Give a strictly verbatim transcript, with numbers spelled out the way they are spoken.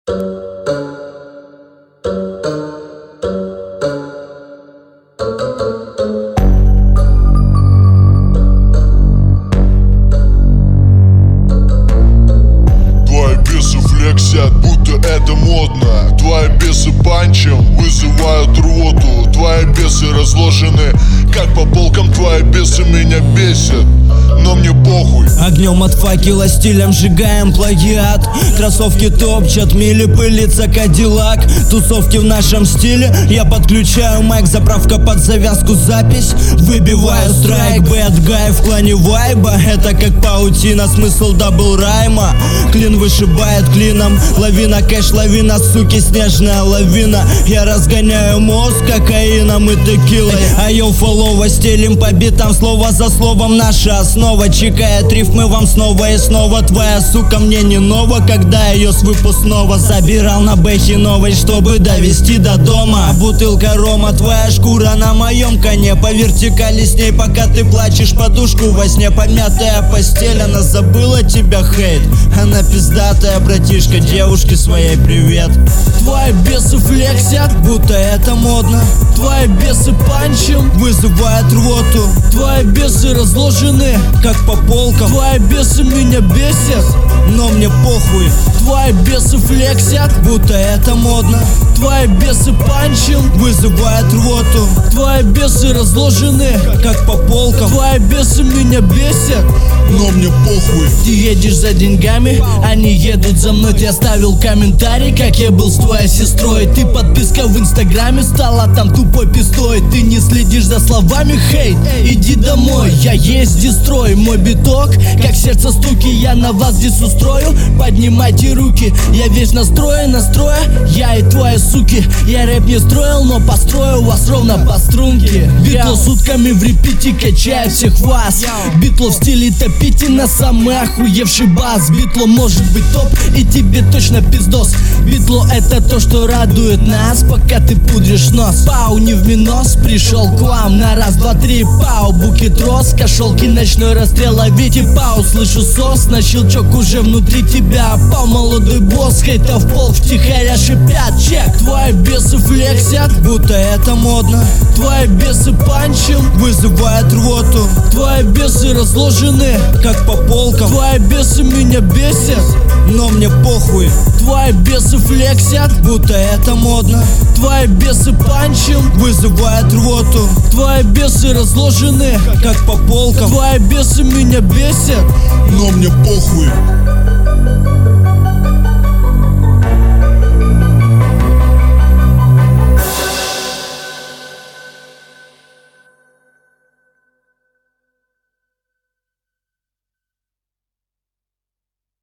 Твои бесы флексят, будто это модно. Твои бесы панчем вызывают рвоту. Твои бесы разложены, как по полкам. Твои бесы меня бесят, но мне похуй. Огнем от факела, стилем сжигаем плагиат. Кроссовки топчат, мили пылится кадиллак. Тусовки в нашем стиле, я подключаю майк. Заправка под завязку, запись, выбиваю страйк. Бэд гай в клане вайба, это как паутина, смысл дабл райма. Клин вышибает клином, лавина кэш, лавина, суки, снежная лавина. Я разгоняю мозг кокаином и текилой. А йоу, фоллово, стелим по битам, слово за словом наша основа. Чекает рифмы вам снова и снова. Твоя сука мне не нова, когда ее с выпускного забирал на бэхе новой, чтобы довести до дома. Бутылка рома, твоя шкура на моем коне. По вертикали с ней, пока ты плачешь, подушку во сне. Помятая постель, она забыла тебя, хейт. Она пиздатая, братишка, девушке своей привет. Твои бесы флексят, будто это модно. Твои бесы панчем вызывают рвоту. Твои бесы разложены, как по полкам. Твои бесы меня бесят, но мне похуй. Твои бесы флексят, будто это модно. Твои бесы панчем вызывают рвоту. Твои бесы разложены, как по полкам. Твои бесы меня бесят, но мне похуй. Ты едешь за деньгами, они едут за мной. Ты оставил комментарий, как я был с твоей сестрой. Ты подписка в инстаграме стала там тупой пистой. Ты не следишь за словами, хейт, иди домой. Я есть дестрой, мой биток, как сердце стуки. Я на вас здесь устрою, поднимайте руки. Я весь настроен, настроя, я и твои суки. Я рэп не строил, но построю вас ровно по струнке. Битло сутками в репите качает всех вас. Битло в стиле топите на самый охуевший бас. Битло может быть топ, и тебе точно пиздос. Битло это то, что радует нас, пока ты пудришь нос. Пау, не в минус, пришел к вам на раз, два, три. Пау, букет роз, кошелки, ночной расстрел, ловите пау. Слышу сос, на щелчок уже внутри тебя. Пау, молодой босс, хейта в пол втихаря шипят. Чек, твои бесы флексят, будто это модно. Твои бесы панчем вызывают рвоту. Твои бесы разложены, как по полкам. Твои бесы меня бесят, но мне похуй. Твои бесы флексят, будто это модно. Твои бесы панчем вызывают рвоту. Твои бесы разложены, как по полкам. Твои бесы меня бесят, но мне похуй.